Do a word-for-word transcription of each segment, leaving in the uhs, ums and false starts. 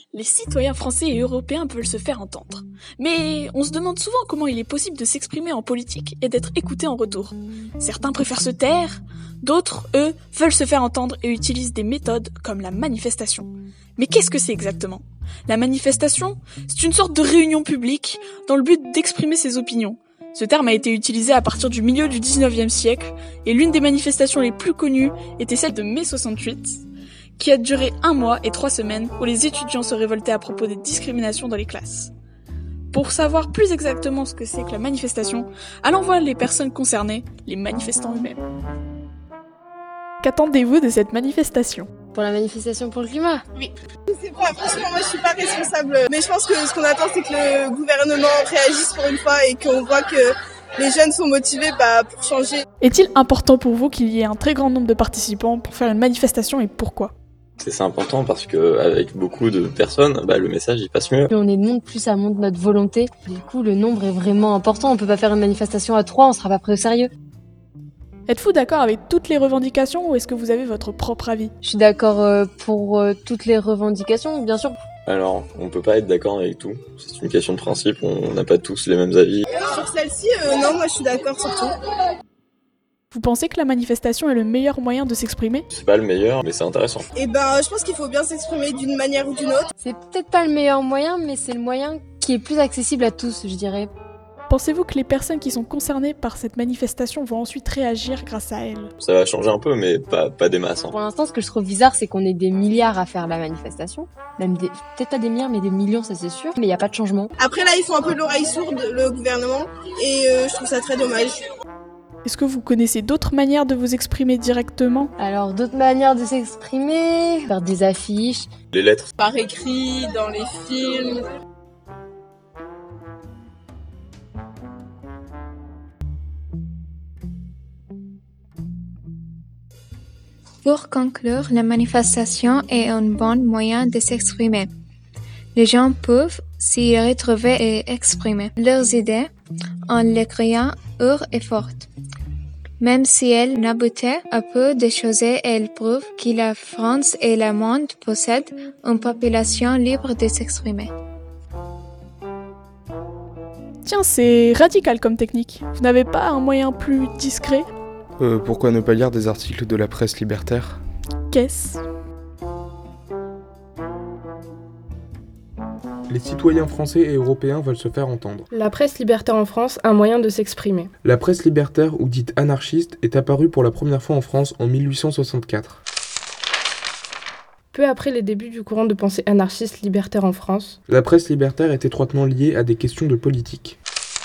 Les citoyens français et européens veulent se faire entendre. Mais on se demande souvent comment il est possible de s'exprimer en politique et d'être écouté en retour. Certains préfèrent se taire, d'autres, eux, veulent se faire entendre et utilisent des méthodes comme la manifestation. Mais qu'est-ce que c'est exactement ? La manifestation, c'est une sorte de réunion publique dans le but d'exprimer ses opinions. Ce terme a été utilisé à partir du milieu du dix-neuvième siècle et l'une des manifestations les plus connues était celle de mai soixante-huit, qui a duré un mois et trois semaines où les étudiants se révoltaient à propos des discriminations dans les classes. Pour savoir plus exactement ce que c'est que la manifestation, allons voir les personnes concernées, les manifestants eux-mêmes. Qu'attendez-vous de cette manifestation ? Pour la manifestation pour le climat ? Oui. C'est pas, franchement, moi je suis pas responsable, mais je pense que ce qu'on attend c'est que le gouvernement réagisse pour une fois et qu'on voit que les jeunes sont motivés bah, pour changer. Est-il important pour vous qu'il y ait un très grand nombre de participants pour faire une manifestation et pourquoi ? C'est, c'est important parce que avec beaucoup de personnes, bah, le message il passe mieux. Plus on est de monde, plus ça montre notre volonté. Du coup, le nombre est vraiment important. On peut pas faire une manifestation à trois, on sera pas pris au sérieux. Êtes-vous d'accord avec toutes les revendications ou est-ce que vous avez votre propre avis ? Je suis d'accord euh, pour euh, toutes les revendications, bien sûr. Alors, on peut pas être d'accord avec tout. C'est une question de principe, on n'a pas tous les mêmes avis. Sur celle-ci, euh, non, moi je suis d'accord sur tout. Vous pensez que la manifestation est le meilleur moyen de s'exprimer ? C'est pas le meilleur, mais c'est intéressant. Et ben, je pense qu'il faut bien s'exprimer d'une manière ou d'une autre. C'est peut-être pas le meilleur moyen, mais c'est le moyen qui est plus accessible à tous, je dirais. Pensez-vous que les personnes qui sont concernées par cette manifestation vont ensuite réagir grâce à elle ? Ça va changer un peu, mais pas, pas des masses. Hein. Pour l'instant, ce que je trouve bizarre, c'est qu'on ait des milliards à faire la manifestation. Même des, peut-être pas des milliards, mais des millions, ça c'est sûr. Mais il n'y a pas de changement. Après là, ils font un peu l'oreille sourde, le gouvernement, et euh, je trouve ça très dommage. Est-ce que vous connaissez d'autres manières de vous exprimer directement ? Alors, d'autres manières de s'exprimer, faire des affiches. Les lettres. Par écrit, dans les films. Pour conclure, la manifestation est un bon moyen de s'exprimer. Les gens peuvent s'y retrouver et exprimer leurs idées en les criant haut et fort. Même si elles n'aboutissent à peu de choses, elles prouvent que la France et le monde possèdent une population libre de s'exprimer. Tiens, c'est radical comme technique. Vous n'avez pas un moyen plus discret ? Euh, pourquoi ne pas lire des articles de la presse libertaire ? Qu'est-ce ? Les citoyens français et européens veulent se faire entendre. La presse libertaire en France, un moyen de s'exprimer. La presse libertaire, ou dite anarchiste, est apparue pour la première fois en France en mille huit cent soixante-quatre. Peu après les débuts du courant de pensée anarchiste libertaire en France, la presse libertaire est étroitement liée à des questions de politique.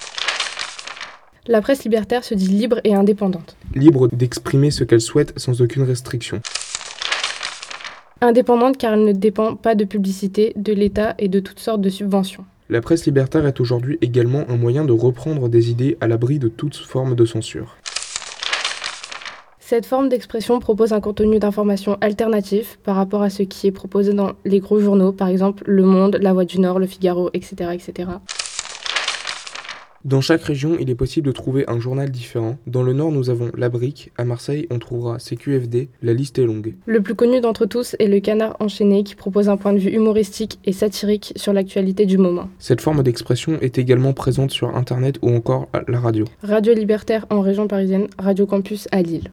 La presse libertaire se dit libre et indépendante. Libre d'exprimer ce qu'elle souhaite sans aucune restriction. Indépendante car elle ne dépend pas de publicité, de l'État et de toutes sortes de subventions. La presse libertaire est aujourd'hui également un moyen de reprendre des idées à l'abri de toute forme de censure. Cette forme d'expression propose un contenu d'information alternatif par rapport à ce qui est proposé dans les gros journaux, par exemple Le Monde, La Voix du Nord, Le Figaro, et cetera, et cetera. Dans chaque région, il est possible de trouver un journal différent. Dans le Nord, nous avons La Brique. À Marseille, on trouvera C Q F D. La liste est longue. Le plus connu d'entre tous est Le Canard enchaîné qui propose un point de vue humoristique et satirique sur l'actualité du moment. Cette forme d'expression est également présente sur Internet ou encore à la radio. Radio Libertaire en région parisienne, Radio Campus à Lille.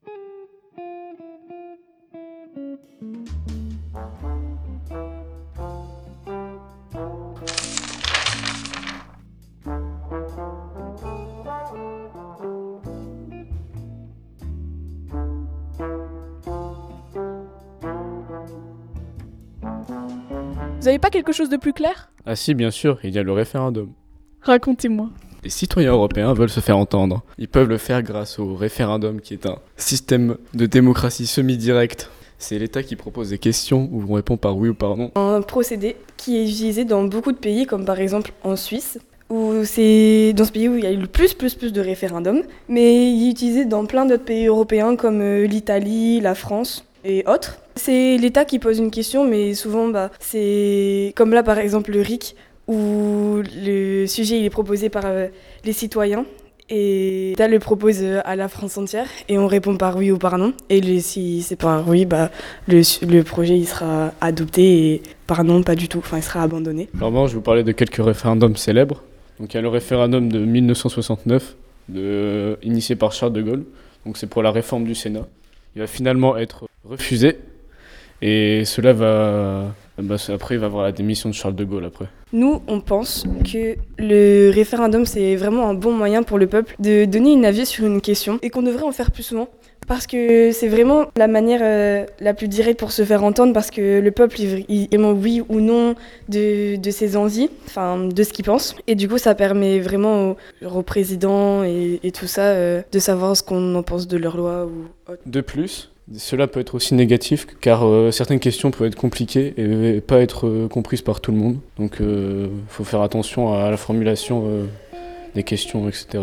Vous avez pas quelque chose de plus clair ? Ah si, bien sûr, il y a le référendum. Racontez-moi. Les citoyens européens veulent se faire entendre. Ils peuvent le faire grâce au référendum qui est un système de démocratie semi-directe. C'est l'État qui propose des questions où on répond par oui ou par non. Un procédé qui est utilisé dans beaucoup de pays, comme par exemple en Suisse, où c'est dans ce pays où il y a eu le plus, plus, plus de référendums, mais il est utilisé dans plein d'autres pays européens comme l'Italie, la France et autres. C'est l'État qui pose une question, mais souvent, bah, c'est comme là par exemple le R I C, où le sujet il est proposé par euh, les citoyens et l'État le propose à la France entière et on répond par oui ou par non. Et le, si c'est par oui, bah, le, le projet il sera adopté et par non, pas du tout, enfin il sera abandonné. Alors moi je vais vous parler de quelques référendums célèbres. Donc il y a le référendum de mille neuf cent soixante-neuf, de, initié par Charles de Gaulle. Donc c'est pour la réforme du Sénat. Il va finalement être refusé et cela va... Bah, après, il va y avoir la démission de Charles de Gaulle après. Nous, on pense que le référendum, c'est vraiment un bon moyen pour le peuple de donner une avis sur une question et qu'on devrait en faire plus souvent. Parce que c'est vraiment la manière euh, la plus directe pour se faire entendre, parce que le peuple, il, il aime oui ou non de, de ses envies, enfin de ce qu'il pense. Et du coup, ça permet vraiment au, au président et, et tout ça euh, de savoir ce qu'on en pense de leur loi ou autre. De plus, cela peut être aussi négatif, car euh, certaines questions peuvent être compliquées et, et pas être euh, comprises par tout le monde. Donc il euh, faut faire attention à la formulation euh, des questions, et cetera.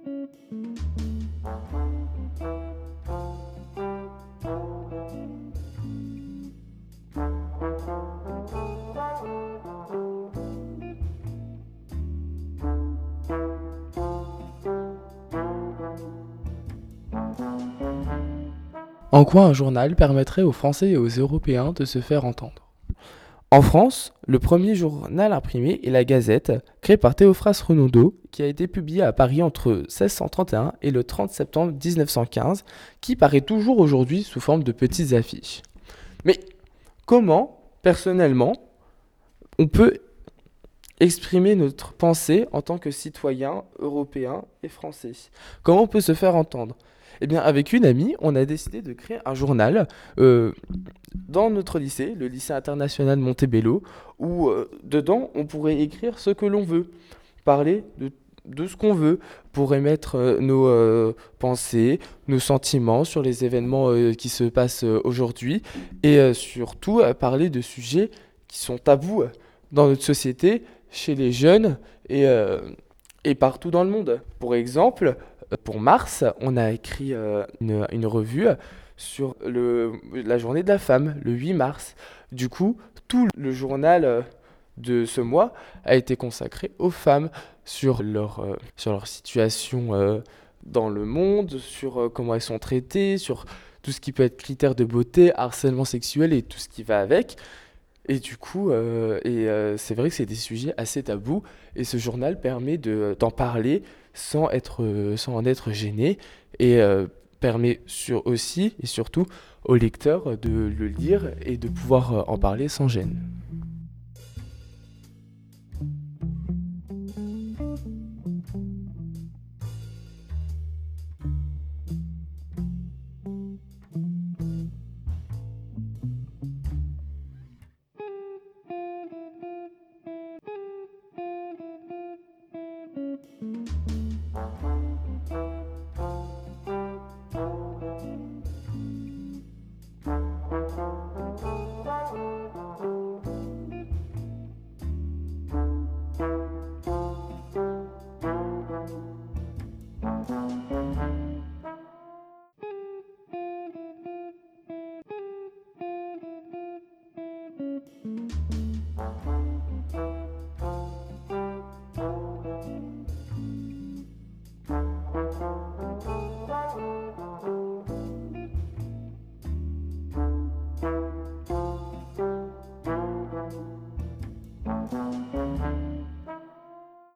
En quoi un journal permettrait aux Français et aux Européens de se faire entendre? En France, le premier journal imprimé est la Gazette, créé par Théophraste Renaudot, qui a été publié à Paris entre seize cent trente et un et le trente septembre dix-neuf cent quinze, qui paraît toujours aujourd'hui sous forme de petites affiches. Mais comment, personnellement, on peut exprimer notre pensée en tant que citoyen européen et français? Comment on peut se faire entendre? Eh bien, avec une amie, on a décidé de créer un journal euh, dans notre lycée, le lycée international Montebello, où euh, dedans, on pourrait écrire ce que l'on veut, parler de, de ce qu'on veut, pour émettre euh, nos euh, pensées, nos sentiments sur les événements euh, qui se passent euh, aujourd'hui, et euh, surtout euh, parler de sujets qui sont tabous dans notre société, chez les jeunes et, euh, et partout dans le monde. Pour exemple, pour mars, on a écrit euh, une, une revue sur le, la journée de la femme, le huit mars. Du coup, tout le journal de ce mois a été consacré aux femmes, sur leur, euh, sur leur situation euh, dans le monde, sur euh, comment elles sont traitées, sur tout ce qui peut être critères de beauté, harcèlement sexuel et tout ce qui va avec. Et du coup, euh, et, euh, c'est vrai que c'est des sujets assez tabous, et ce journal permet de, d'en parler sans, être, euh, sans en être gêné, et euh, permet sur, aussi et surtout aux lecteurs de le lire et de pouvoir en parler sans gêne.